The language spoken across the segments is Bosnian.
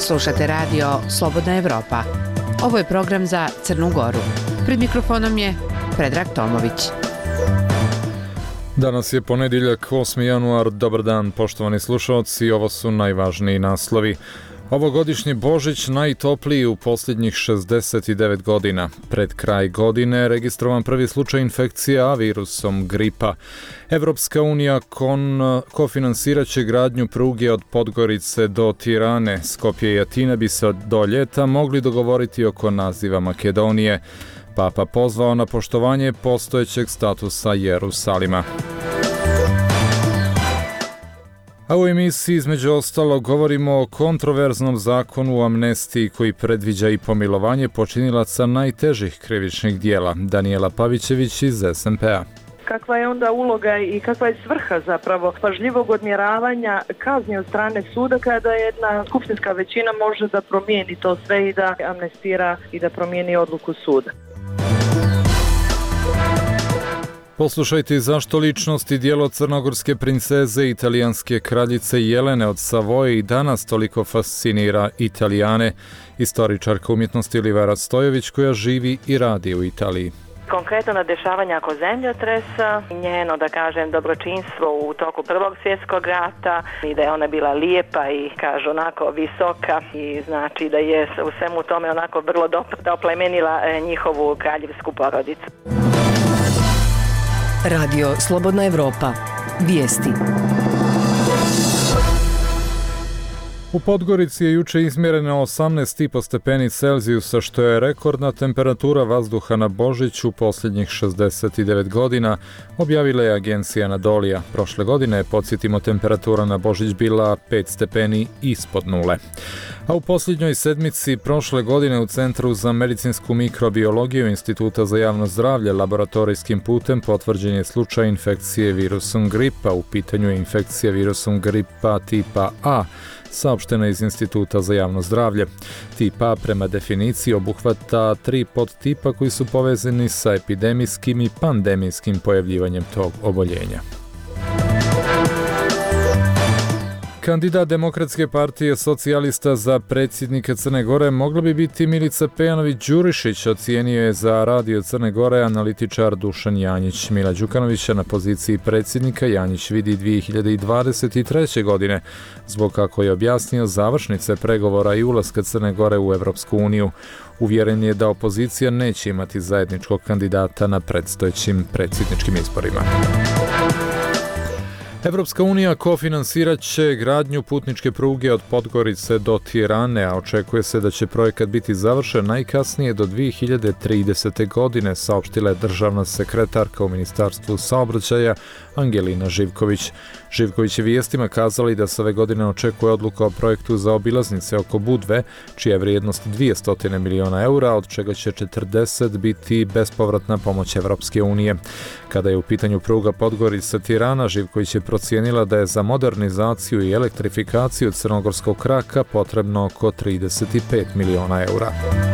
Slušate radio Slobodna Evropa. Ovo je program za Crnu Goru. Pred mikrofonom je Predrag Tomović. Danas je ponedjeljak, 8. januar. Dobar dan, poštovani slušalci. Ovo su najvažniji naslovi. Ovogodišnji Božić najtopliji u posljednjih 69 godina. Pred kraj godine registrovan prvi slučaj infekcije A virusom gripa. Evropska unija kofinansirat će gradnju pruge od Podgorice do Tirane. Skopje i Atina bi se do ljeta mogli dogovoriti oko naziva Makedonije. Papa pozvao na poštovanje postojećeg statusa Jerusalima. A u emisiji između ostalog govorimo o kontroverznom zakonu o amnestiji koji predviđa i pomilovanje počinilaca najtežih krivičnih dijela. Daniela Pavićević iz SMP-a. Kakva je onda uloga i kakva je svrha zapravo pažljivog odmjeravanja kazni od strane suda kada jedna skupštinska većina može da promijeni to sve i da amnestira i da promijeni odluku suda. Poslušajte zašto ličnost i djelo crnogorske princeze i italijanske kraljice Jelene od Savoje i danas toliko fascinira Italijane. Istoričarka umjetnosti Olivera Stojević koja živi i radi u Italiji. Konkretno na dešavanja oko zemljotresa, njeno, da kažem, dobročinstvo u toku Prvog svjetskog rata i da je ona bila lijepa i, kažu, onako visoka i znači da je u svemu tome onako vrlo dobro da oplemenila njihovu kraljevsku porodicu. Radio Slobodna Evropa. Vijesti. U Podgorici je juče izmjereno 18,5 stepeni Celzijusa, što je rekordna temperatura vazduha na Božić u posljednjih 69 godina, objavila je agencija Anadolija. Prošle godine, podsjetimo, temperatura na Božić bila 5 stepeni ispod nule. A u posljednjoj sedmici prošle godine u Centru za medicinsku mikrobiologiju Instituta za javno zdravlje laboratorijskim putem potvrđen je slučaj infekcije virusom gripa. U pitanju je infekcija virusom gripa tipa A, saopštena iz Instituta za javno zdravlje. Tip A prema definiciji obuhvata 3 podtipa koji su povezani sa epidemijskim i pandemijskim pojavljivanjem tog oboljenja. Kandidat Demokratske partije socijalista za predsjednika Crne Gore mogla bi biti Milica Pejanović-Đurišić, ocijenio je za Radio Crne Gore analitičar Dušan Janjić. Mila Đukanovića na poziciji predsjednika Janjić vidi 2023. godine, zbog, kako je objasnio, završnice pregovora i ulaska Crne Gore u Evropsku uniju. Uvjeren je da opozicija neće imati zajedničkog kandidata na predstojećim predsjedničkim izborima. Evropska unija kofinansirat će gradnju putničke pruge od Podgorice do Tirane, a očekuje se da će projekat biti završen najkasnije do 2030. godine, saopštila je državna sekretarka u Ministarstvu saobraćaja Angelina Živković. Živković je vijestima kazali da se ove godine očekuje odluka o projektu za obilaznice oko Budve, čija je vrijednost 200 miliona eura, od čega će 40 biti bespovratna pomoć Evropske unije. Kada je u pitanju pruga Podgorica-Tirana, Živković je procijenila da je za modernizaciju i elektrifikaciju crnogorskog kraka potrebno oko 35 miliona eura.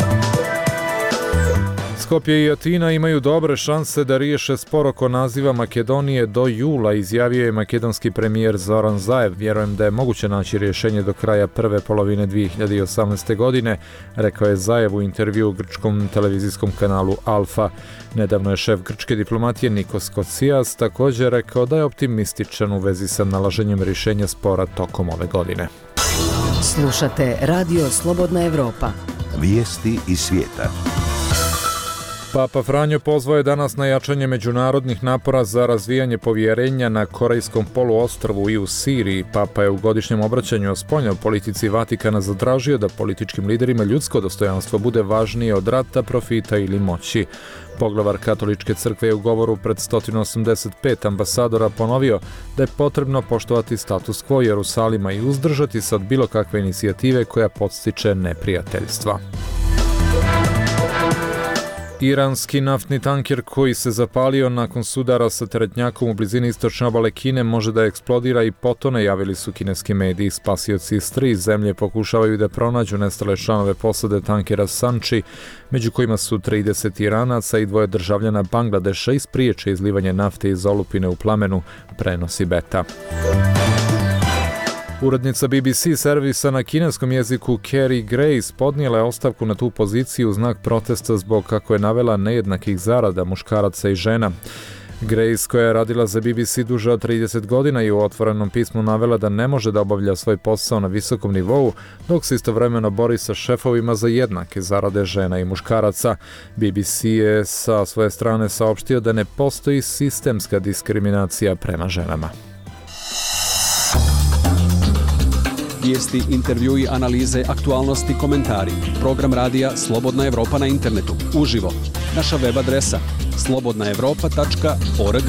Skopje i Atina imaju dobre šanse da riješe spor oko naziva Makedonije do jula, izjavio je makedonski premijer Zoran Zaev. Vjerujem da je moguće naći rješenje do kraja prve polovine 2018. godine, rekao je Zaev u intervju grčkom televizijskom kanalu Alfa. Nedavno je šef grčke diplomatije Nikos Kocias također rekao da je optimističan u vezi sa nalaženjem rješenja spora tokom ove godine. Slušate Radio Slobodna Evropa. Vijesti iz svijeta. Papa Franjo pozvao je danas na jačanje međunarodnih napora za razvijanje povjerenja na Korejskom poluostrvu i u Siriji. Papa je u godišnjem obraćanju o spoljnoj politici Vatikana zatražio da političkim liderima ljudsko dostojanstvo bude važnije od rata, profita ili moći. Poglavar Katoličke crkve je u govoru pred 185 ambasadora ponovio da je potrebno poštovati status quo Jerusalima i uzdržati se od bilo kakve inicijative koja podstiče neprijateljstva. Iranski naftni tanker koji se zapalio nakon sudara sa teretnjakom u blizini istočne obale Kine može da eksplodira i potone, javili su kineski mediji. Spasioci iz 3 zemlje pokušavaju da pronađu nestale članove posade tankera Sanchi, među kojima su 30 Iranaca i 2 državljana Bangladeša, i spriječe izlivanje nafte iz olupine u plamenu, prenosi Beta. Urednica BBC servisa na kineskom jeziku Carrie Grace podnijela je ostavku na tu poziciju u znak protesta zbog, kako je navela, nejednakih zarada muškaraca i žena. Grace, koja je radila za BBC duže od 30 godina, i u otvorenom pismu navela da ne može da obavlja svoj posao na visokom nivou, dok se istovremeno bori sa šefovima za jednake zarade žena i muškaraca. BBC je sa svoje strane saopštio da ne postoji sistemska diskriminacija prema ženama. Vijesti, intervjui, analize, aktualnosti, komentari. Program radija Slobodna Evropa na internetu. Uživo. Naša web adresa slobodnaevropa.org.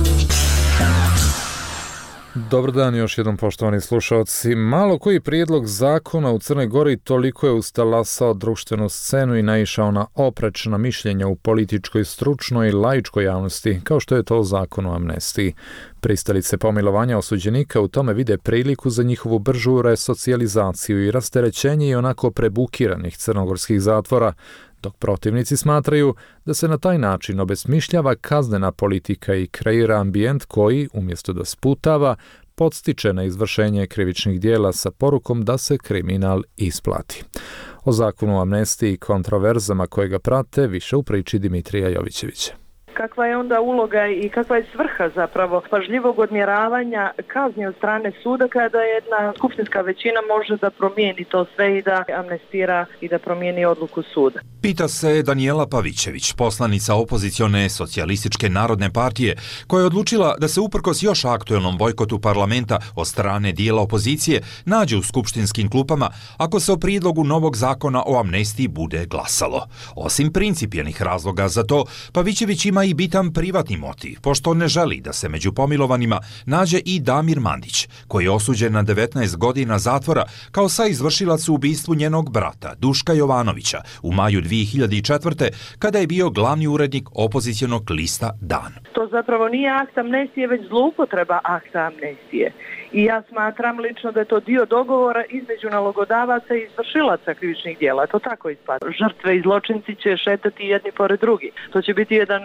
Dobar dan još jednom, poštovani slušalci. Malo koji prijedlog zakona u Crnoj Gori toliko je ustalasao društvenu scenu i naišao na oprečna mišljenja u političkoj, stručnoj i laičkoj javnosti, kao što je to zakon o amnestiji. Pristalice pomilovanja osuđenika u tome vide priliku za njihovu bržu resocijalizaciju i rasterećenje i onako prebukiranih crnogorskih zatvora, dok protivnici smatraju da se na taj način obesmišljava kaznena politika i kreira ambijent koji, umjesto da sputava, podstiče na izvršenje krivičnih dijela sa porukom da se kriminal isplati. O zakonu o amnestiji i kontroverzama koje ga prate više u priči Dimitrija Jovićevića. Kakva je onda uloga i kakva je svrha zapravo pažljivog odmjeravanja kazni od strane suda kada jedna skupštinska većina može da promijeni to sve i da amnestira i da promijeni odluku suda? Pita se Danijela Pavićević, poslanica opozicione Socijalističke narodne partije, koja je odlučila da se uprkos još aktuelnom bojkotu parlamenta od strane dijela opozicije nađe u skupštinskim klupama ako se o prijedlogu novog zakona o amnestiji bude glasalo. Osim principijelnih razloga za to, Pavićević ima i bitan privatni motiv, pošto ne želi da se među pomilovanima nađe i Damir Mandić, koji je osuđen na 19 godina zatvora kao saizvršilac u ubistvu njenog brata, Duška Jovanovića, u maju 2004. kada je bio glavni urednik opozicionog lista Dan. To zapravo nije akt amnestije, već zloupotreba akta amnestije. I ja smatram lično da je to dio dogovora između nalogodavaca i izvršilaca krivičnih djela. To tako ispada. Žrtve i zločinci će šetati jedni pored drugi. To će biti jedan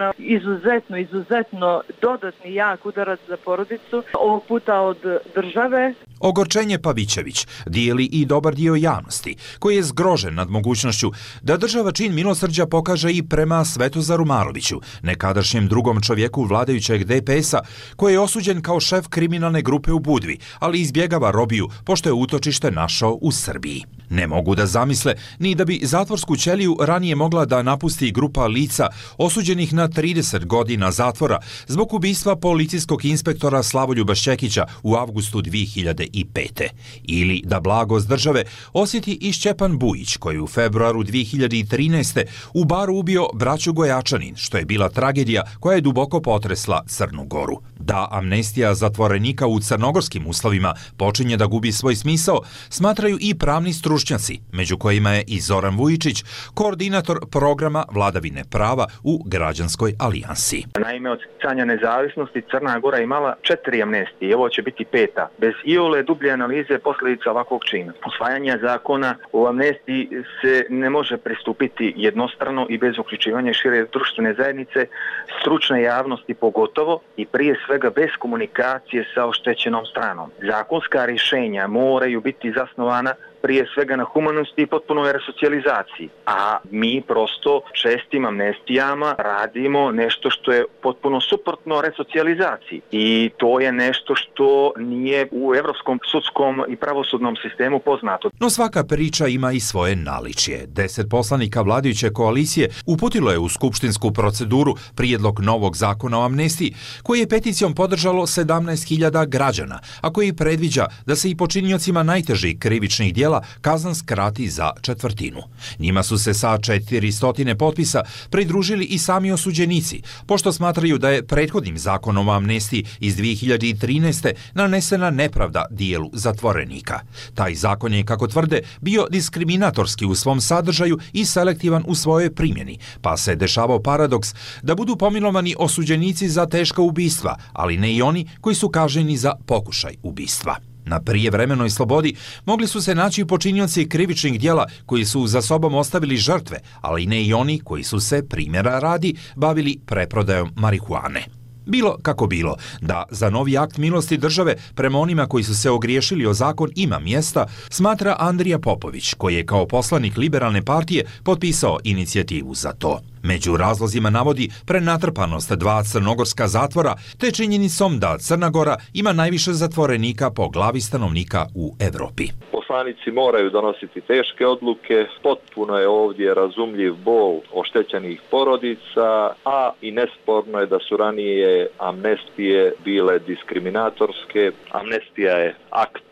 izuzetno dodatni jak udarac za porodicu, ovog puta od države. Ogorčenje Pavićević dijeli i dobar dio javnosti, koji je zgrožen nad mogućnošću da država čin milosrđa pokaže i prema Svetozaru Maroviću, nekadašnjem drugom čovjeku vladajućeg DPS-a, koji je osuđen kao šef kriminalne grupe u Budvi, ali izbjegava robiju pošto je utočište našao u Srbiji. Ne mogu da zamisle ni da bi zatvorsku ćeliju ranije mogla da napusti grupa lica osuđenih na 30 godina zatvora zbog ubistva policijskog inspektora Slavoljuba Šćekića u avgustu 2005. Ili da blagost države osjeti i Šćepan Bujić, koji u februaru 2013. u baru ubio braću Gojačanin, što je bila tragedija koja je duboko potresla Crnu Goru. Da amnestija zatvorenika u crnogorskim uslovima počinje da gubi svoj smisao, smatraju i pravni stručnjaci, među kojima je i Zoran Vujičić, koordinator programa vladavine prava u Građanskoj alijansi. Naime, od stjecanja nezavisnosti Crna Gora imala 4 amnestije, ovo će biti 5. Bez iole dublje analize posljedica ovakvog čina. Usvajanje zakona o amnestiji se ne može pristupiti jednostrano i bez uključivanja šire društvene zajednice, stručne javnosti pogotovo i prije svega bez komunikacije sa oštećenom stranom. Zakonska rješenja moraju biti zasnovana prije svega na humanosti i potpunoj resocijalizaciji. A mi prosto čestim amnestijama radimo nešto što je potpuno suprotno resocijalizaciji. I to je nešto što nije u evropskom sudskom i pravosudnom sistemu poznato. No svaka priča ima i svoje naličje. 10 poslanika vladajuće koalicije uputilo je u skupštinsku proceduru prijedlog novog zakona o amnestiji, koji je peticijom podržalo 17.000 građana, a koji predviđa da se i počiniocima najtežih krivičnih djela kazna skrati za četvrtinu. Njima su se sa 400 potpisa pridružili i sami osuđenici, pošto smatraju da je prethodnim zakonom o amnestiji iz 2013. nanesena nepravda dijelu zatvorenika. Taj zakon je, kako tvrde, bio diskriminatorski u svom sadržaju i selektivan u svojoj primjeni, pa se dešavao paradoks da budu pomilovani osuđenici za teška ubistva, ali ne i oni koji su kažnjeni za pokušaj ubistva. Na prijevremenoj slobodi mogli su se naći počinioci krivičnih djela koji su za sobom ostavili žrtve, ali ne i oni koji su se, primjera radi, bavili preprodajom marihuane. Bilo kako bilo, da za novi akt milosti države prema onima koji su se ogriješili o zakon ima mjesta, smatra Andrija Popović, koji je kao poslanik Liberalne partije potpisao inicijativu za to. Među razlozima navodi prenatrpanost 2 crnogorska zatvora, te činjenicom da Crna Gora ima najviše zatvorenika po glavi stanovnika u Evropi. Poslanici moraju donositi teške odluke, potpuno je ovdje razumljiv bol oštećenih porodica, a i nesporno je da su ranije amnestije bile diskriminatorske. Amnestija je akt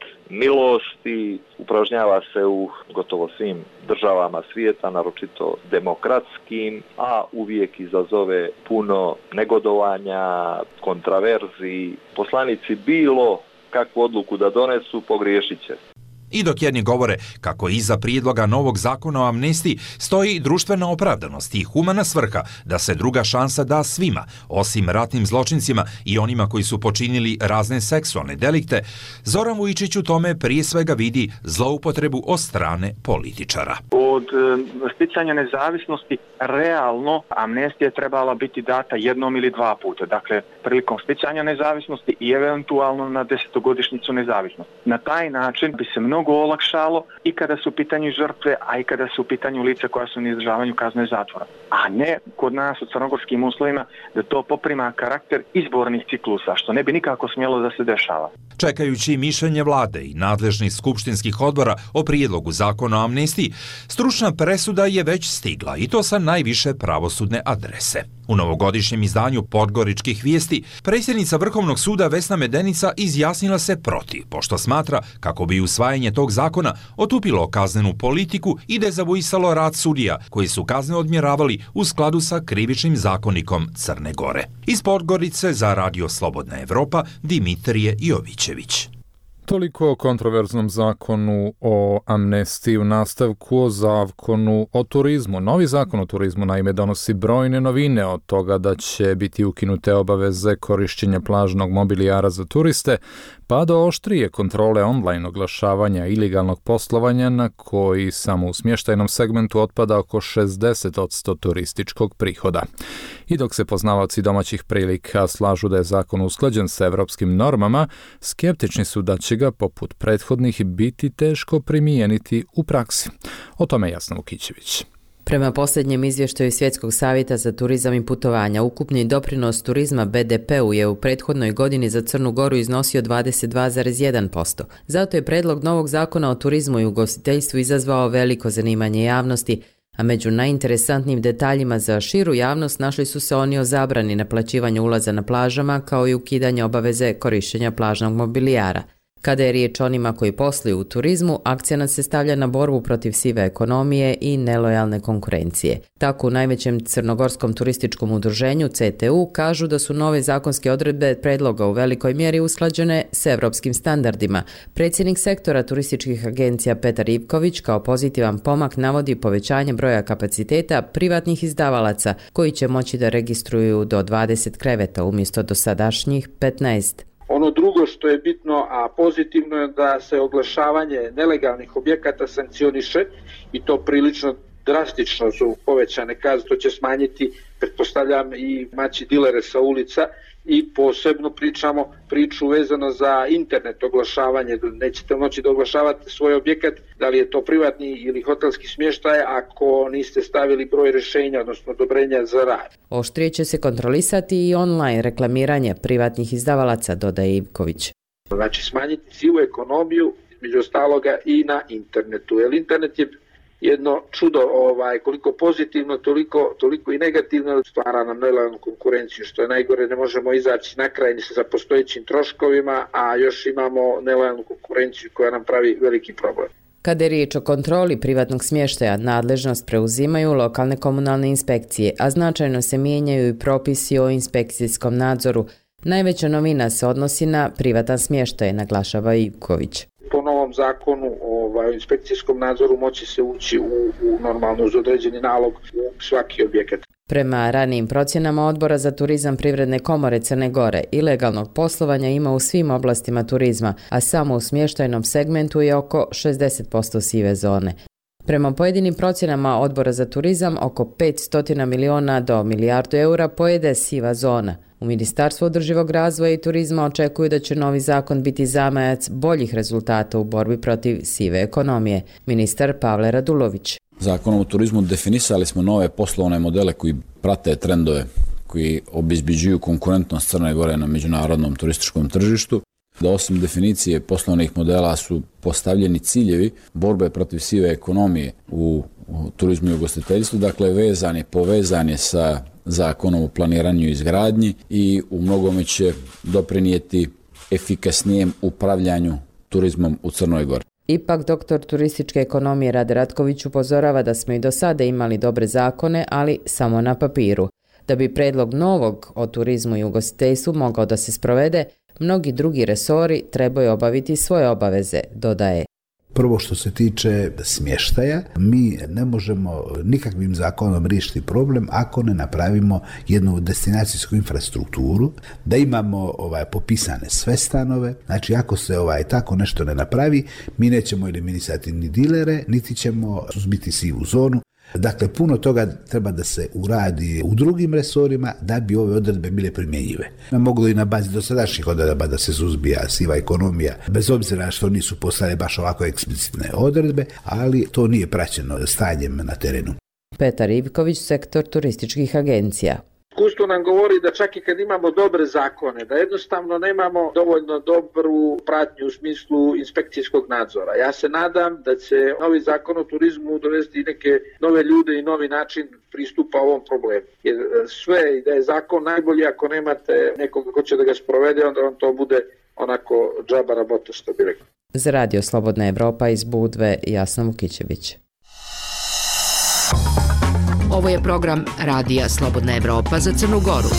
milosti, upražnjava se u gotovo svim državama svijeta, naročito demokratskim, a uvijek izazove puno negodovanja, kontraverzi. Poslanici bilo kakvu odluku da donesu, pogriješit će. I dok jedni govore kako iza prijedloga novog zakona o amnestiji stoji društvena opravdanost i humana svrha da se druga šansa da svima, osim ratnim zločincima i onima koji su počinili razne seksualne delikte, Zoran Vujičić u tome prije svega vidi zloupotrebu od strane političara. Od sticanja nezavisnosti realno amnestija je trebala biti data 1 ili 2 puta. Dakle, prilikom sticanja nezavisnosti i eventualno na 10-godišnjicu nezavisnosti. Na taj način bi se mnogo olakšalo i kada su u pitanju žrtve, a i kada su u pitanju lica koja su na izdržavanju kazne zatvora. A ne kod nas u crnogorskim uslovima da to poprima karakter izbornih ciklusa, što ne bi nikako smjelo da se dešava. Čekajući mišljenje vlade i nadležnih skupštinskih odbora o prijedlogu zakona o amnestiji, stručna presuda je već stigla i to sa najviše pravosudne adrese. U novogodišnjem izdanju Podgoričkih vijesti predsjednica Vrhovnog suda Vesna Medenica izjasnila se protiv, pošto smatra kako bi usvajanje tog zakona otupilo kaznenu politiku i dezavuisalo rad sudija koji su kazne odmjeravali u skladu sa krivičnim zakonikom Crne Gore. Iz Podgorice za Radio Slobodna Evropa Dimitrije Jovićević. Toliko o kontroverznom zakonu o amnestiji. U nastavku o zakonu o turizmu. Novi zakon o turizmu naime donosi brojne novine, od toga da će biti ukinute obaveze korišćenja plažnog mobilijara za turiste, pa do oštrije kontrole online oglašavanja ilegalnog poslovanja na koji samo u smještajnom segmentu otpada oko 60% turističkog prihoda. I dok se poznavaoci domaćih prilika slažu da je zakon usklađen sa evropskim normama, skeptični su da će ga, poput prethodnih, biti teško primijeniti u praksi. O tome Jasna Vukićević. Prema posljednjem izvještaju Svjetskog savjeta za turizam i putovanja, ukupni doprinos turizma BDP-u je u prethodnoj godini za Crnu Goru iznosio 22,1%. Zato je predlog novog zakona o turizmu i ugostiteljstvu izazvao veliko zanimanje javnosti, a među najinteresantnijim detaljima za širu javnost našli su se oni o zabrani naplaćivanja ulaza na plažama kao i ukidanje obaveze korištenja plažnog mobilijara. Kada je riječ o onima koji posluju u turizmu, akcenat se stavlja na borbu protiv sive ekonomije i nelojalne konkurencije. Tako u najvećem crnogorskom turističkom udruženju CTU kažu da su nove zakonske odredbe predloga u velikoj mjeri usklađene s evropskim standardima. Predsjednik sektora turističkih agencija Petar Ivković kao pozitivan pomak navodi povećanje broja kapaciteta privatnih izdavalaca koji će moći da registruju do 20 kreveta umjesto dosadašnjih 15. Ono drugo što je bitno, a pozitivno je da se oglašavanje nelegalnih objekata sankcioniše i to prilično drastično su povećane kazne, to će smanjiti, pretpostavljam, i maći dilere sa ulica i posebno pričamo priču vezano za internet oglašavanje. Nećete moći da oglašavate svoj objekat, da li je to privatni ili hotelski smještaj, ako niste stavili broj rješenja, odnosno odobrenja za rad. Oštrije će se kontrolisati i online reklamiranje privatnih izdavalaca, dodaje Ivković. Znači smanjiti sivu ekonomiju, između ostaloga i na internetu, jer internet je jedno čudo, koliko pozitivno, toliko i negativno, stvara nam nelojalnu konkurenciju, što je najgore, ne možemo izaći na kraj ni sa postojećim troškovima, a još imamo nelojalnu konkurenciju koja nam pravi veliki problem. Kada je riječ o kontroli privatnog smještaja, nadležnost preuzimaju lokalne komunalne inspekcije, a značajno se mijenjaju i propisi o inspekcijskom nadzoru. Najveća novina se odnosi na privatan smještaj, naglašava Ivković. Po novom zakonu o inspekcijskom nadzoru moći se ući u normalno uz određeni nalog u svaki objekat. Prema ranijim procjenama Odbora za turizam Privredne komore Crne Gore, ilegalnog poslovanja ima u svim oblastima turizma, a samo u smještajnom segmentu je oko 60% sive zone. Prema pojedinim procjenama Odbora za turizam, oko 500 miliona do milijardu eura pojede siva zona. U Ministarstvu održivog razvoja i turizma očekuju da će novi zakon biti zamajac boljih rezultata u borbi protiv sive ekonomije. Ministar Pavle Radulović. Zakonom o turizmu definisali smo nove poslovne modele koji prate trendove, koji obezbeđuju konkurentnost Crne Gore na međunarodnom turističkom tržištu. Da osim definicije poslovnih modela su postavljeni ciljevi borbe protiv sive ekonomije u turizmu i ugostiteljstvu, dakle povezan je sa zakonom o planiranju i izgradnji i u mnogome će doprinijeti efikasnijem upravljanju turizmom u Crnoj Gori. Ipak doktor turističke ekonomije Rade Ratković upozorava da smo i do sada imali dobre zakone, ali samo na papiru. Da bi predlog novog o turizmu i ugostiteljstvu mogao da se sprovede, mnogi drugi resori trebaju obaviti svoje obaveze, dodaje. Prvo što se tiče smještaja, mi ne možemo nikakvim zakonom riješiti problem ako ne napravimo jednu destinacijsku infrastrukturu, da imamo popisane sve stanove. Znači ako se tako nešto ne napravi, mi nećemo eliminisati ni dilere, niti ćemo suzbiti sivu zonu. Dakle, puno toga treba da se uradi u drugim resorima da bi ove odredbe bile primjenjive. Moglo i na bazi dosadašnjih odredaba da se suzbija siva ekonomija, bez obzira što nisu postale baš ovako eksplicitne odredbe, ali to nije praćeno stanjem na terenu. Petar Ivković, sektor turističkih agencija. Iskustvo nam govori da čak i kad imamo dobre zakone, da jednostavno nemamo dovoljno dobru pratnju u smislu inspekcijskog nadzora. Ja se nadam da će novi zakon o turizmu dovesti neke nove ljude i novi način pristupa ovom problemu. Jer sve i da je zakon najbolji ako nemate nekoga ko će da ga sprovede, onda vam to bude onako džaba rabota, što bi rekao. Za Radio Slobodna Evropa iz Budve, Jasna Vukićević. Ovo je program Radija Slobodna Evropa za Crnu Goru.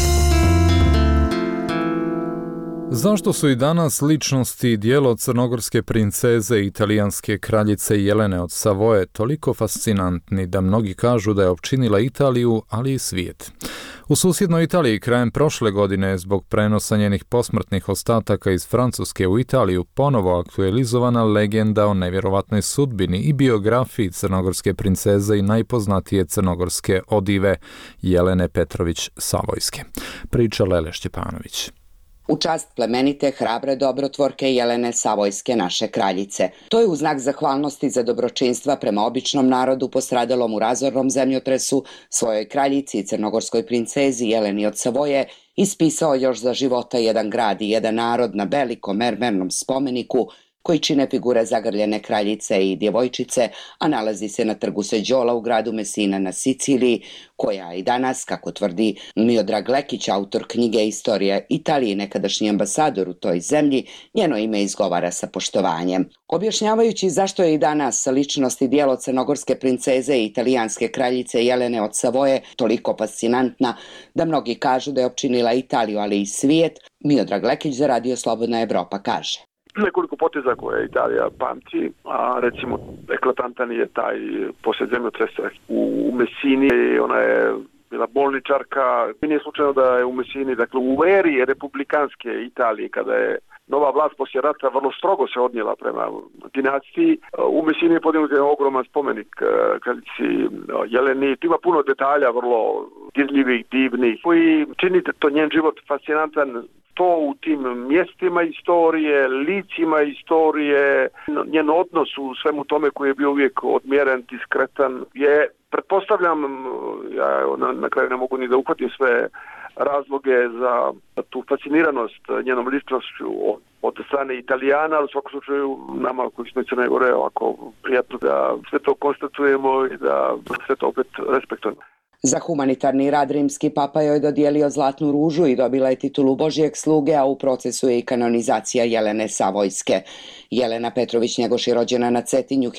Zašto su i danas ličnosti dijelo crnogorske princeze i italijanske kraljice Jelene od Savoje toliko fascinantni da mnogi kažu da je opčinila Italiju, ali i svijet? U susjednoj Italiji krajem prošle godine zbog prenosa njenih posmrtnih ostataka iz Francuske u Italiju ponovo aktualizovana legenda o nevjerovatnoj sudbini i biografiji crnogorske princeze i najpoznatije crnogorske odive Jelene Petrović Savojske. Priča Lele Šćepanović. U čast plemenite, hrabre dobrotvorke Jelene Savojske, naše kraljice. To je u znak zahvalnosti za dobročinstva prema običnom narodu postradalom u razornom zemljotresu svojoj kraljici i crnogorskoj princezi Jeleni od Savoje ispisao još za života jedan grad i jedan narod na velikom mermernom spomeniku koji čine figure zagrljene kraljice i djevojčice, a nalazi se na trgu Seđola u gradu Messina na Siciliji, koja i danas, kako tvrdi Miodrag Lekić, autor knjige Istorija Italije, nekadašnji ambasador u toj zemlji, njeno ime izgovara sa poštovanjem. Objašnjavajući zašto je i danas ličnost i djelo crnogorske princeze i italijanske kraljice Jelene od Savoje toliko fascinantna da mnogi kažu da je opčinila Italiju, ali i svijet, Miodrag Lekić za Radio Slobodna Evropa kaže. Nekoliko poteza koje Italija pamti, a recimo eklatantan je taj poslije zemljotresa u Messini, ona je bila bolničarka. Nije slučajno da je u Messini, dakle u eri republikanske Italije, kada je nova vlast poslije rata vrlo strogo se odnijela prema dinastiji. U Messini je podignut ogroman spomenik kraljici Jeleni. Tu ima puno detalja, vrlo dirljivih, divnih, koji činite to njen život fascinantan. To u tim mjestima istorije, licima istorije, njen odnos u svemu tome koji je bio uvijek odmjeren, diskretan, je, pretpostavljam, ja na kraju ne mogu ni da uhvatim sve razloge za tu fasciniranost njenom ličnošću od strane Italijana, ali u svakom slučaju nama koji smo iz Crne Gore ovako prijatno da sve to konstatujemo i da sve to opet respektujemo. Za humanitarni rad rimski papa joj dodijelio zlatnu ružu i dobila je titulu Božijeg sluge, a u procesu je i kanonizacija Jelene Savojske. Jelena Petrović Njegoš je rođena na Cetinju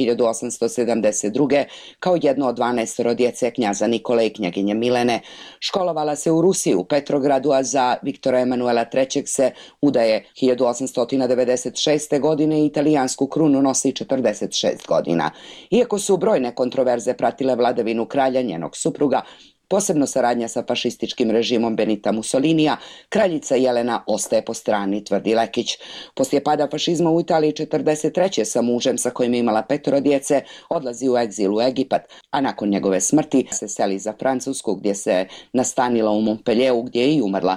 1872. kao jedno od 12 djece knjaza Nikole i knjaginje Milene. Školovala se u Rusiji, u Petrogradu, a za Viktora Emanuela III. Se udaje 1896. godine i italijansku krunu nosi 46 godina. Iako su brojne kontroverze pratile vladavinu kralja, njenog supruga, posebno saradnja sa fašističkim režimom Benita Mussolinija, kraljica Jelena ostaje po strani, tvrdi Lekić. Poslije pada fašizma u Italiji 43. sa mužem sa kojim je imala 5 djece, odlazi u egzil u Egipat, a nakon njegove smrti se seli za Francusku gdje se nastanila u Montpellieru gdje je i umrla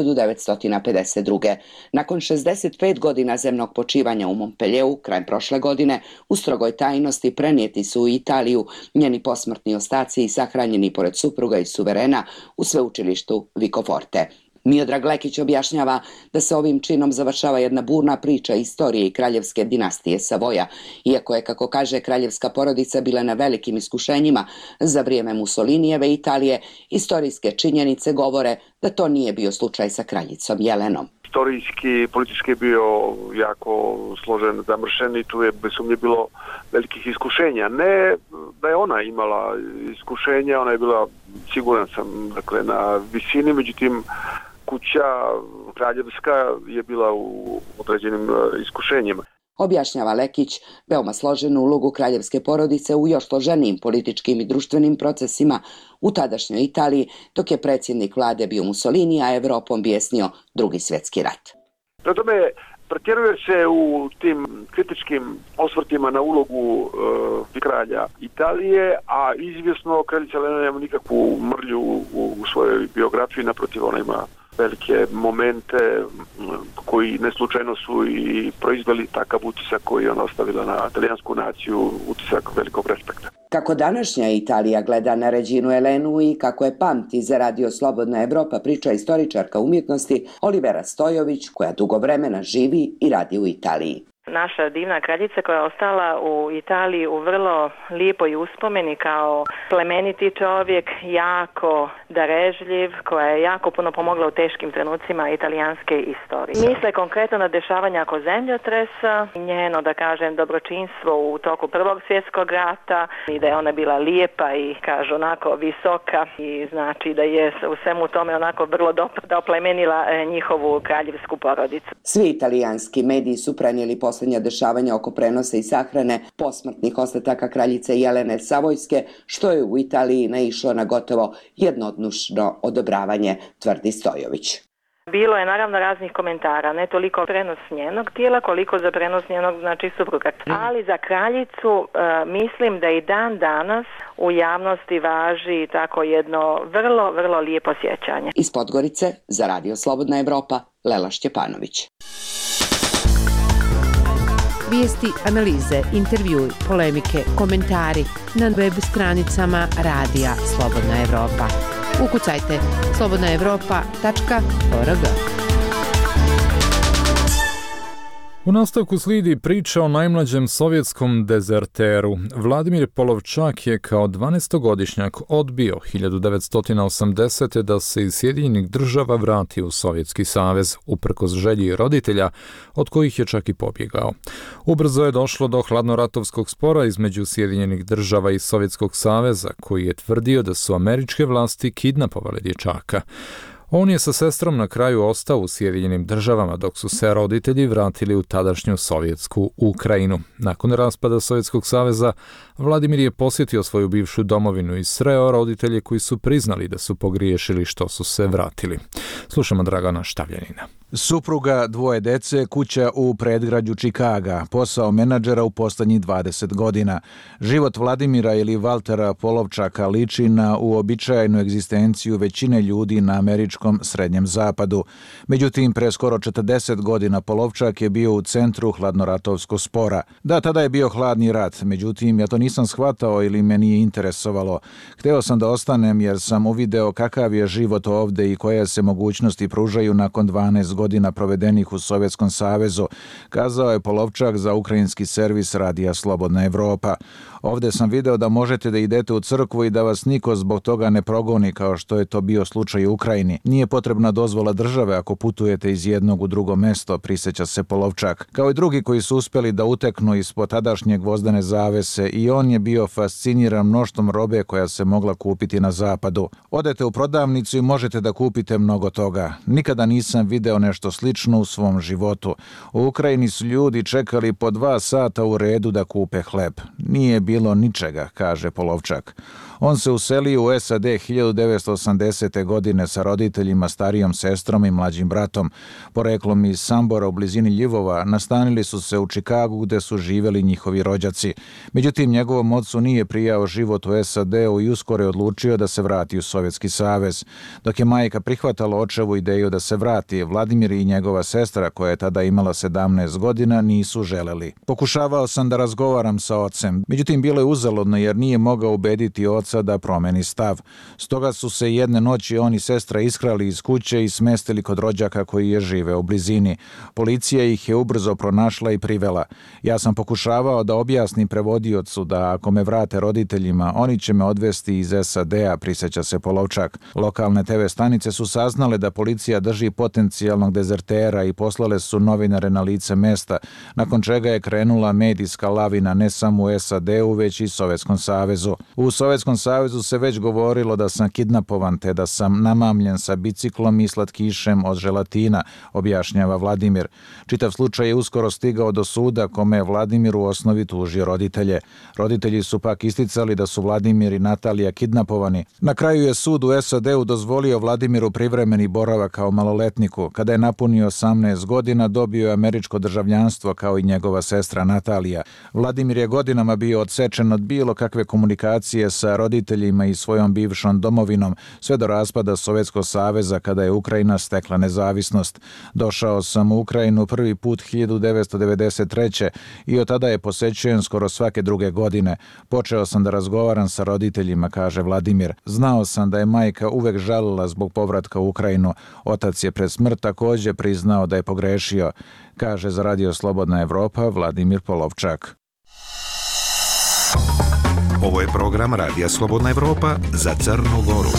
1952. Nakon 65 godina zemnog počivanja u Montpellieru, krajem prošle godine, u strogoj tajnosti prenijeti su u Italiju njeni posmrtni ostaci i sahranjeni pored supruga i suverena u sveučilištu Vicoforte. Miodrag Lekić objašnjava da se ovim činom završava jedna burna priča istorije i kraljevske dinastije Savoja, iako je, kako kaže, kraljevska porodica bila na velikim iskušenjima za vrijeme Mussolinijeve Italije, istorijske činjenice govore da to nije bio slučaj sa kraljicom Jelenom. Istorijski, politički je bio jako složen, zamršen i tu je bez sumnje bilo velikih iskušenja. Ne da je ona imala iskušenja, ona je bila, siguran sam, dakle, na visini, međutim kuća kraljevska je bila u određenim iskušenjima. Objašnjava Lekić veoma složenu ulogu kraljevske porodice u još složenijim političkim i društvenim procesima u tadašnjoj Italiji, dok je predsjednik vlade bio Mussolini, a Evropom bijesnio Drugi svjetski rat. Prema tome, pretjeruje se u tim kritičkim osvrtima na ulogu kralja Italije, a izvjesno kraljica Jelena nema nikakvu mrlju u svojoj biografiji, naprotiv, ona ima velike momente koji neslučajno su i proizveli takav utisak koji je ona ostavila na talijansku naciju, utisak velikog respekta. Kako današnja Italija gleda na Reginu Jelenu i kako je pamti za Radio Slobodna Evropa, priča istoričarka umjetnosti Olivera Stojović, koja dugo vremena živi i radi u Italiji. Naša divna kraljica koja je ostala u Italiji u vrlo lijepoj uspomeni kao plemeniti čovjek, jako darežljiv, koja je jako puno pomogla u teškim trenucima italijanske istorije. Misle konkretno na dešavanja oko zemljotresa, njeno, da kažem, dobročinstvo u toku Prvog svjetskog rata i da je ona bila lijepa i, kažu, onako visoka i znači da je u svemu tome onako vrlo dobro oplemenila njihovu kraljevsku porodicu. Svi italijanski mediji su prenijeli posljednja dešavanja oko prenosa i sahrane posmrtnih ostataka kraljice Jelene Savojske, što je u Italiji naišlo na gotovo jednodušno odobravanje, tvrdi Stojović. Bilo je naravno raznih komentara, ne toliko prenos njenog tijela koliko za prenos njenog, znači, supruga. Ali za kraljicu mislim da i dan danas u javnosti važi tako jedno vrlo, vrlo lijepo sjećanje. Iz Podgorice za Radio Slobodna Evropa, Lela Šćepanović. Vijesti, analize, intervjui, polemike, komentari na web stranicama Radija Slobodna Evropa. Ukucajte slobodnaevropa.org. U nastavku slijedi priča o najmlađem sovjetskom dezerteru. Vladimir Polovčak je kao 12-godišnjak odbio 1980. da se iz Sjedinjenih Država vrati u Sovjetski savez, uprkos želji roditelja, od kojih je čak i pobjegao. Ubrzo je došlo do hladnoratovskog spora između Sjedinjenih Država i Sovjetskog saveza, koji je tvrdio da su američke vlasti kidnapovale dječaka. On je sa sestrom na kraju ostao u Sjedinjenim Državama, dok su se roditelji vratili u tadašnju sovjetsku Ukrajinu. Nakon raspada Sovjetskog saveza, Vladimir je posjetio svoju bivšu domovinu i sreo roditelje koji su priznali da su pogriješili što su se vratili. Slušamo Dragana Štavljanina. Supruga, 2 dece, kuća u predgrađu Čikaga, posao menadžera u posljednjih 20 godina. Život Vladimira ili Valtera Polovčaka liči na uobičajenu egzistenciju većine ljudi na američkom srednjem zapadu. Međutim, pre skoro 40 godina Polovčak je bio u centru hladnoratovskog spora. Da, tada je bio hladni rat, međutim, ja to nisam shvatao ili me nije interesovalo. Hteo sam da ostanem jer sam uvideo kakav je život ovde i koje se mogućnosti pružaju nakon 12 godina provedenih u Sovjetskom savezu, kazao je Polovčak za ukrajinski servis Radija Slobodna Evropa. Ovdje sam video da možete da idete u crkvu i da vas niko zbog toga ne progoni kao što je to bio slučaj u Ukrajini. Nije potrebna dozvola države ako putujete iz jednog u drugo mesto, prisjeća se Polovčak. Kao i drugi koji su uspjeli da uteknu ispod tadašnje gvozdene zavese, i on je bio fasciniran mnoštvom robe koja se mogla kupiti na zapadu. Odete u prodavnicu i možete da kupite mnogo toga. Nikada nisam video nešto nešto slično u svom životu. U Ukrajini su ljudi čekali po 2 sata u redu da kupe hleb. Nije bilo ničega, kaže Polovčak. On se uselio u SAD 1980. godine sa roditeljima, starijom sestrom i mlađim bratom. Poreklom iz Sambora u blizini Ljivova, nastanili su se u Čikagu gde su živeli njihovi rođaci. Međutim, njegovom ocu nije prijao život u SAD-u i uskoro je odlučio da se vrati u Sovjetski savez. Dok je majka prihvatala očevu ideju da se vrati, Vladimir i njegova sestra, koja je tada imala 17 godina, nisu želeli. Pokušavao sam da razgovaram sa ocem, međutim bilo je uzaludno jer nije mogao ubediti oca da promeni stav. Stoga su se jedne noći on i sestra iskrali iz kuće i smestili kod rođaka koji je živeo u blizini. Policija ih je ubrzo pronašla i privela. Ja sam pokušavao da objasnim prevodiocu da ako me vrate roditeljima, oni će me odvesti iz SAD-a, prisjeća se Polovčak. Lokalne TV stanice su saznale da policija drži potencijalnog dezertera i poslale su novinare na lice mesta, nakon čega je krenula medijska lavina ne samo u SAD-u, već i Sovjetskom savezu. U Sovjetskom savezu se već govorilo da sam kidnapovan te da sam namamljen sa biciklom i slatkišem od želatina, objašnjava Vladimir. Čitav slučaj je uskoro stigao do suda kome je Vladimir u osnovi tužio roditelje. Roditelji su pak isticali da su Vladimir i Natalija kidnapovani. Na kraju je sud u SAD-u dozvolio Vladimiru privremeni boravak kao maloletniku. Kada je napunio 18 godina, dobio je američko državljanstvo kao i njegova sestra Natalija. Vladimir je godinama bio odsečen od bilo kakve komunikacije sa roditeljima i svojom bivšom domovinom, sve do raspada Sovjetskog saveza kada je Ukrajina stekla nezavisnost. Došao sam u Ukrajinu prvi put 1993. i od tada je posećujem skoro svake druge godine. Počeo sam da razgovaram sa roditeljima, kaže Vladimir. Znao sam da je majka uvek žalila zbog povratka u Ukrajinu. Otac je pred smrt također priznao da je pogrešio, kaže za Radio Slobodna Evropa Vladimir Polovčak. Ovo je program Radija Slobodna Evropa za Crnu Goru.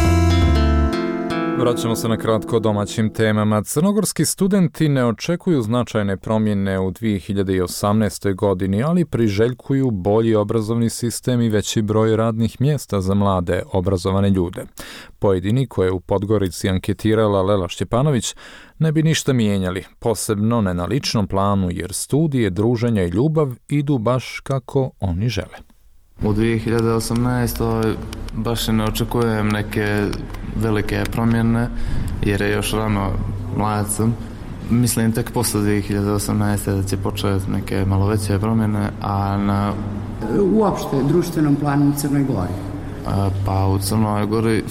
Vraćamo se na kratko domaćim temama. Crnogorski studenti ne očekuju značajne promjene u 2018. godini, ali priželjkuju bolji obrazovni sistem i veći broj radnih mjesta za mlade obrazovane ljude. Pojedini, koje je u Podgorici anketirala Lela Šćepanović, ne bi ništa mijenjali, posebno ne na ličnom planu, jer studije, druženja i ljubav idu baš kako oni žele. U 2018. baš ne očekujem neke velike promjene jer je još rano, mlad sam. Mislim tek posle 2018. da će početi neke malo veće promjene, a na... Uopšte, društvenom planu u Crnoj Gori? Pa u Crnoj Gori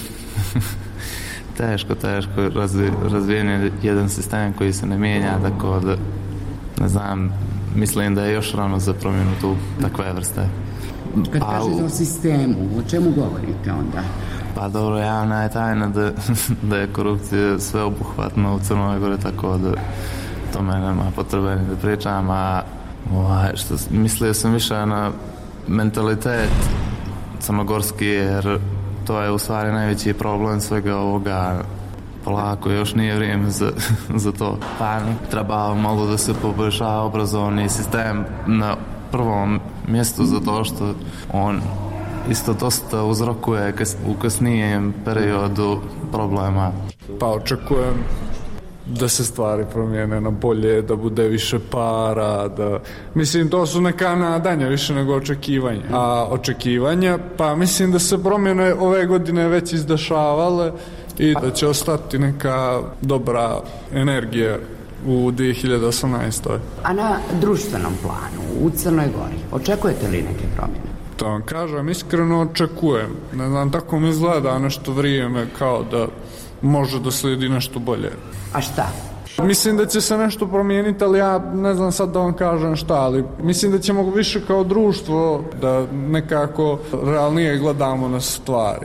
teško razvijen je jedan sistem koji se ne mijenja, tako da ne znam, mislim da je još rano za promjenu tu takve vrste. Kad kažete o sistemu, o čemu govorite onda? Pa dobro, javna je tajna da je korupcija sveobuhvatna u Crnoj Gori, tako da to me nema potrebe da pričam, a mislio sam više na mentalitet crnogorski, jer to je u stvari najveći problem svega ovoga. Polako, još nije vrijeme za to. Pa treba malo da se poboljša obrazovni sistem na prvom mjestu, zato što on isto dosta uzrokuje u kasnijem periodu problema. Pa očekujem da se stvari promijene na bolje, da bude više para, da... Mislim, to su neka nadanja više nego očekivanja. A očekivanja, pa mislim da se promjene ove godine već izdešavale i da će ostati neka dobra energija u 2018. A na društvenom planu, u Crnoj Gori, očekujete li neke promjene? To vam kažem, iskreno očekujem. Ne znam, tako mi izgleda nešto vrijeme kao da može da slijedi nešto bolje. A šta? Mislim da će se nešto promijeniti, ali ja ne znam sad da vam kažem šta, ali mislim da ćemo više kao društvo da nekako realnije gledamo na stvari.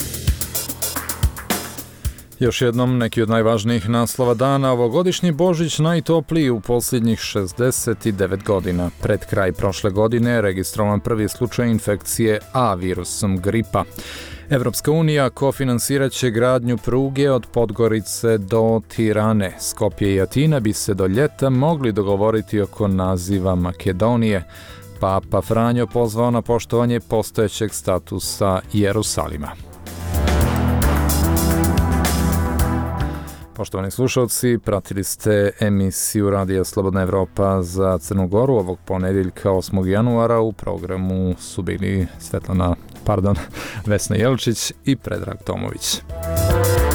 Još jednom neki od najvažnijih naslova dana, ovogodišnji Božić najtopliji u posljednjih 69 godina. Pred kraj prošle godine registrovan prvi slučaj infekcije A virusom gripa. Evropska unija kofinansirat će gradnju pruge od Podgorice do Tirane. Skopje i Atina bi se do ljeta mogli dogovoriti oko naziva Makedonije. Papa Franjo pozvao na poštovanje postojećeg statusa Jerusalima. Poštovani slušalci, pratili ste emisiju Radija Slobodna Evropa za Crnu Goru ovog ponedjeljka 8. januara. U programu su bili Vesna Jelčić i Predrag Tomović.